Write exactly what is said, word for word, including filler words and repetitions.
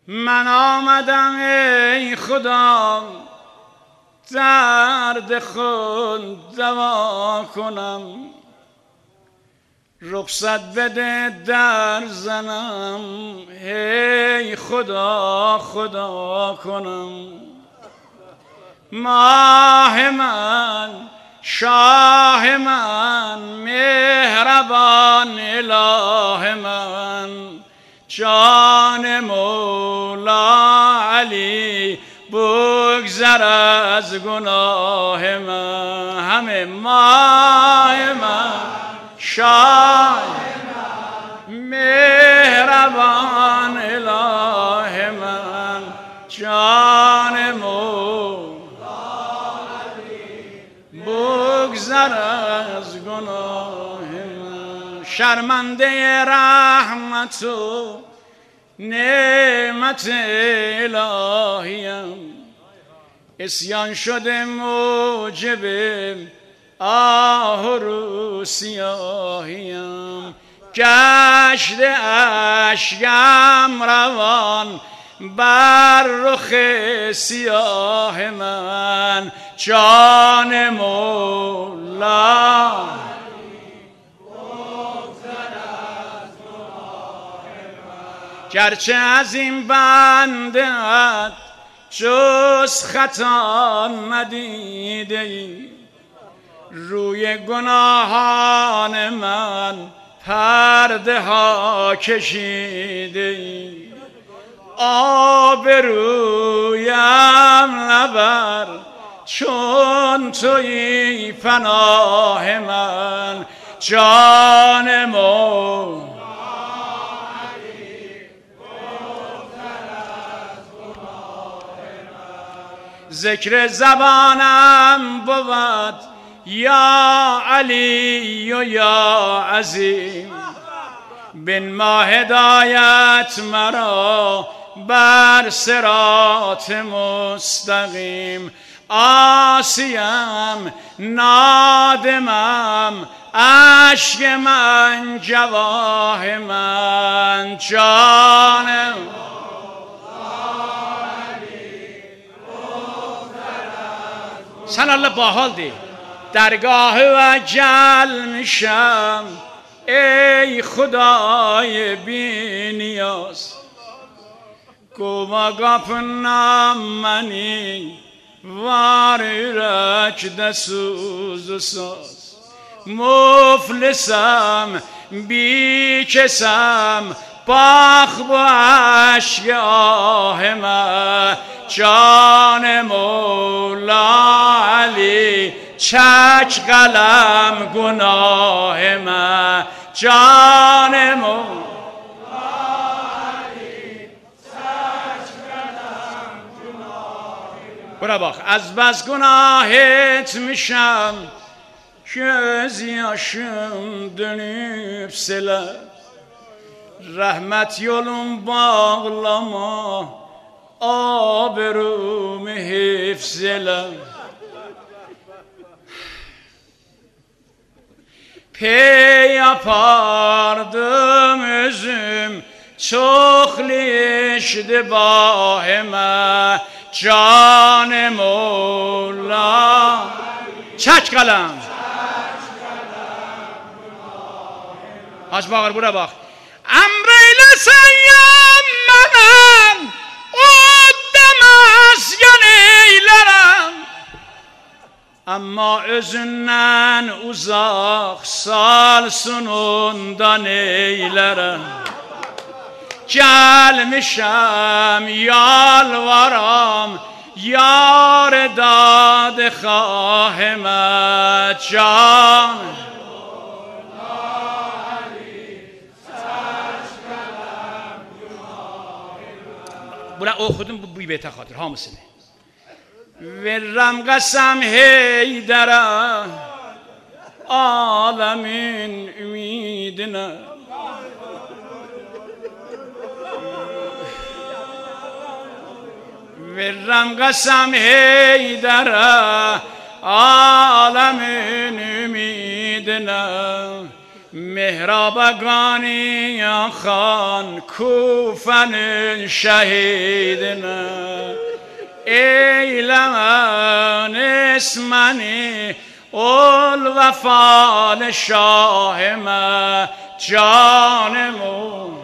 من آمدم ای خدا درد خود دوا کنم، رخصت بده در زنم هی خدا خدا کنم. ماه من شاه من مهربان اله من، جان مولا علی بگذر از گناه من. همه ماه من شاه مهربان اله من، جان مولا بگذر از گناه من. شرمنده رحمت و نعمت الهیم، عصیان شده موجب آه و رو سیاهیم. گشته اشکم روان بر رخ سیاه من، جان مولا گرچه از این بنده‌ات جز خطا ندیده ای، روی گناهان من پرده ها کشیده ای. آبرویم نبر چون تویی پناه من، جان مولا ذکر زبانم بود یا علی و یا عظیم، بن ما هدایت مرا بر صراط مستقیم. آسیم نادمم اشک من جواه من، جانم سن الله باحال دی. درگاه وجل میشم ای خدای بی نیاز، گوما گپنم منی واری رک دسوز و ساز. مفلسم بی کسم باخ و عشق آه من، جان مولا علی چک قلم گناه من، جان مولا علی چک قلم گناه من. برا باخ از بس گناهت میشم که از یاشم دنیب سلم، رحمت یولم باغلما آبروم حفظلم. پی اپاردم ازم چخلیش دباه من، جان مولا چک قلم حاج باقر برا باق امریل سیم منم قدم مسکن ایلرم، اما özündən uzaq sal sunundan eylərəm. Gəlmişəm yalvaram yar dad xahimə can. Buna oxudum bu بیت خاطر hamısını. Verrəm qəsəm heydərə aləmin ümidinə. Verrəm qəsəm heydərə aləmin ümidinə. مهرابگانی خان کوفن شهیدنا ایلمان اسمنی اول وفال شاه ما جانمون